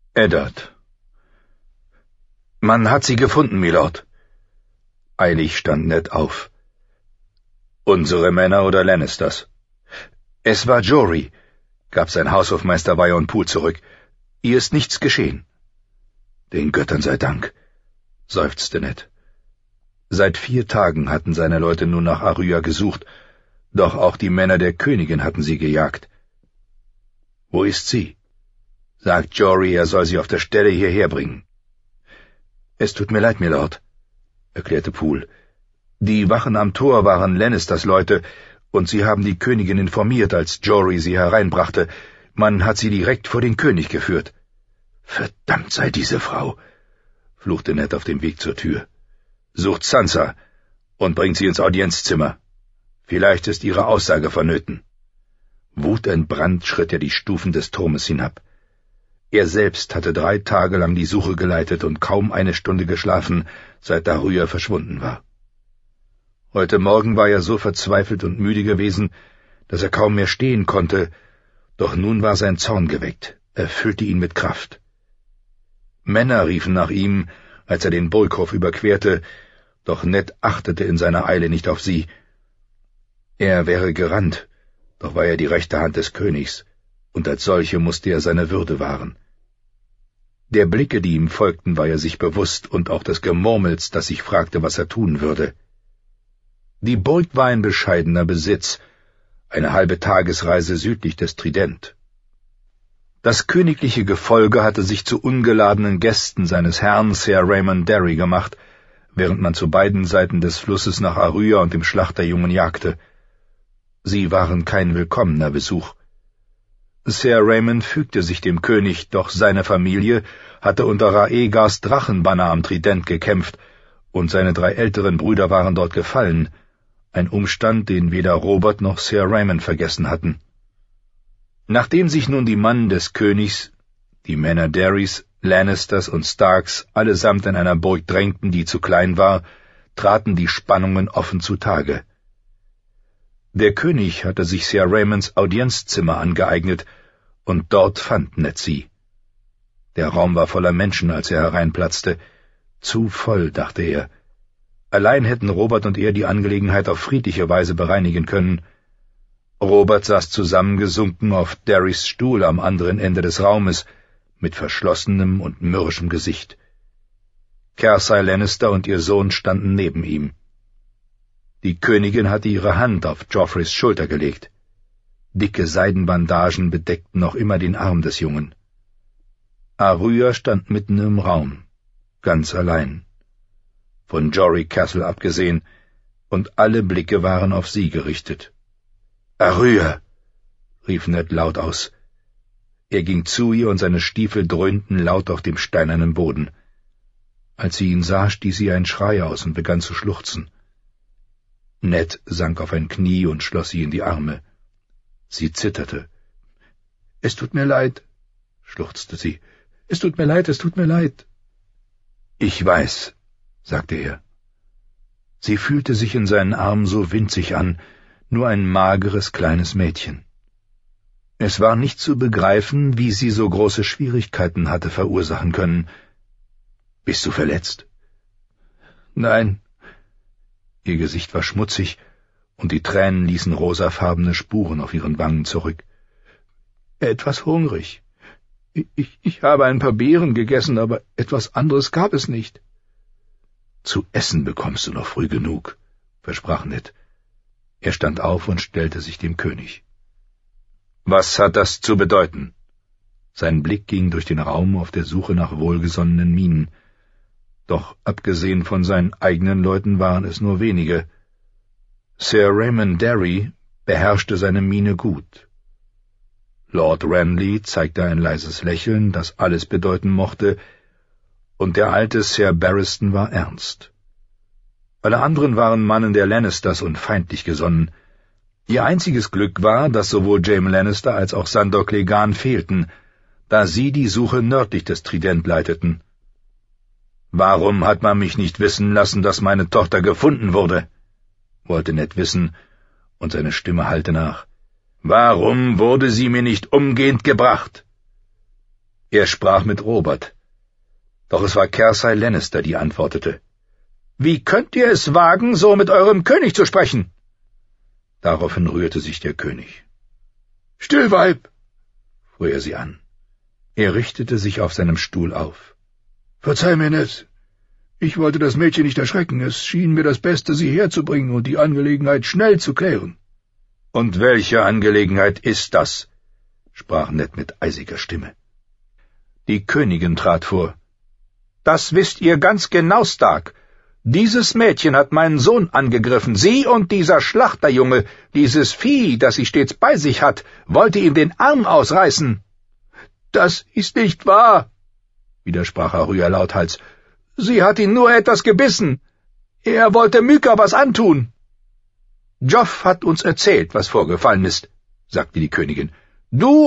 Eddard. »Man hat sie gefunden, Milord.« Eilig stand Ned auf. »Unsere Männer oder Lannisters?« »Es war Jory«, gab sein Haushofmeister Vyon Poole zurück. »Ihr ist nichts geschehen.« »Den Göttern sei Dank«, seufzte Ned. Seit 4 Tagen hatten seine Leute nun nach Arya gesucht, doch auch die Männer der Königin hatten sie gejagt. »Wo ist sie?« »Sagt Jory, er soll sie auf der Stelle hierher bringen.« »Es tut mir leid, Milord«, erklärte Poole. »Die Wachen am Tor waren Lannisters Leute, und sie haben die Königin informiert, als Jory sie hereinbrachte. Man hat sie direkt vor den König geführt.« »Verdammt sei diese Frau«, fluchte Ned auf dem Weg zur Tür. »Sucht Sansa und bringt sie ins Audienzzimmer. Vielleicht ist ihre Aussage vonnöten.« Wutentbrannt schritt er die Stufen des Turmes hinab. Er selbst hatte 3 Tage lang die Suche geleitet und kaum eine Stunde geschlafen, seit Arya verschwunden war. Heute Morgen war er so verzweifelt und müde gewesen, dass er kaum mehr stehen konnte, doch nun war sein Zorn geweckt, erfüllte ihn mit Kraft. Männer riefen nach ihm, als er den Burghof überquerte, doch Ned achtete in seiner Eile nicht auf sie. Er wäre gerannt, doch war er die rechte Hand des Königs, und als solche musste er seine Würde wahren. Der Blicke, die ihm folgten, war er sich bewusst, und auch des Gemurmels, das sich fragte, was er tun würde. Die Burg war ein bescheidener Besitz, eine halbe Tagesreise südlich des Trident. Das königliche Gefolge hatte sich zu ungeladenen Gästen seines Herrn Ser Raymond Derry gemacht, während man zu beiden Seiten des Flusses nach Arya und dem Schlachterjungen jagte. Sie waren kein willkommener Besuch. Ser Raymond fügte sich dem König, doch seine Familie hatte unter Rhaegars Drachenbanner am Trident gekämpft, und seine 3 älteren Brüder waren dort gefallen, ein Umstand, den weder Robert noch Ser Raymond vergessen hatten. Nachdem sich nun die Mannen des Königs, die Männer Derrys, Lannisters und Starks allesamt in einer Burg drängten, die zu klein war, traten die Spannungen offen zutage. Der König hatte sich Ser Raymonds Audienzzimmer angeeignet, und dort fand Ned sie. Der Raum war voller Menschen, als er hereinplatzte. Zu voll, dachte er. Allein hätten Robert und er die Angelegenheit auf friedliche Weise bereinigen können. Robert saß zusammengesunken auf Derrys Stuhl am anderen Ende des Raumes, mit verschlossenem und mürrischem Gesicht. Cersei Lannister und ihr Sohn standen neben ihm. Die Königin hatte ihre Hand auf Joffreys Schulter gelegt. Dicke Seidenbandagen bedeckten noch immer den Arm des Jungen. Arya stand mitten im Raum, ganz allein. Von Jory Castle abgesehen, und alle Blicke waren auf sie gerichtet. »Arya«, rief Ned laut aus. Er ging zu ihr, und seine Stiefel dröhnten laut auf dem steinernen Boden. Als sie ihn sah, stieß sie einen Schrei aus und begann zu schluchzen. Ned sank auf ein Knie und schloss sie in die Arme. Sie zitterte. »Es tut mir leid«, schluchzte sie. »Es tut mir leid, es tut mir leid.« »Ich weiß«, sagte er. Sie fühlte sich in seinen Armen so winzig an, nur ein mageres kleines Mädchen. Es war nicht zu begreifen, wie sie so große Schwierigkeiten hatte verursachen können. »Bist du verletzt?« »Nein.« Ihr Gesicht war schmutzig, und die Tränen ließen rosafarbene Spuren auf ihren Wangen zurück. »Etwas hungrig. Ich habe ein paar Beeren gegessen, aber etwas anderes gab es nicht.« »Zu essen bekommst du noch früh genug«, versprach Ned. Er stand auf und stellte sich dem König. »Was hat das zu bedeuten?« Sein Blick ging durch den Raum auf der Suche nach wohlgesonnenen Mienen. Doch abgesehen von seinen eigenen Leuten waren es nur wenige. Ser Raymond Derry beherrschte seine Miene gut. Lord Renly zeigte ein leises Lächeln, das alles bedeuten mochte, und der alte Ser Barristan war ernst. Alle anderen waren Mannen der Lannisters und feindlich gesonnen. Ihr einziges Glück war, dass sowohl Jaime Lannister als auch Sandor Clegane fehlten, da sie die Suche nördlich des Trident leiteten. »Warum hat man mich nicht wissen lassen, dass meine Tochter gefunden wurde?« wollte Ned wissen, und seine Stimme hallte nach. »Warum wurde sie mir nicht umgehend gebracht?« Er sprach mit Robert. Doch es war Cersei Lannister, die antwortete. »Wie könnt ihr es wagen, so mit eurem König zu sprechen?« Daraufhin rührte sich der König. »Still, Weib«, fuhr er sie an. Er richtete sich auf seinem Stuhl auf. »Verzeih mir, Ned. Ich wollte das Mädchen nicht erschrecken. Es schien mir das Beste, sie herzubringen und die Angelegenheit schnell zu klären.« »Und welche Angelegenheit ist das?« sprach Ned mit eisiger Stimme. Die Königin trat vor. »Das wisst ihr ganz genau, Stark. Dieses Mädchen hat meinen Sohn angegriffen. Sie und dieser Schlachterjunge, dieses Vieh, das sie stets bei sich hat, wollte ihm den Arm ausreißen.« »Das ist nicht wahr«, widersprach Arya lauthals. »Sie hat ihn nur etwas gebissen. Er wollte Myka was antun.« »Joff hat uns erzählt, was vorgefallen ist«, sagte die Königin. »Du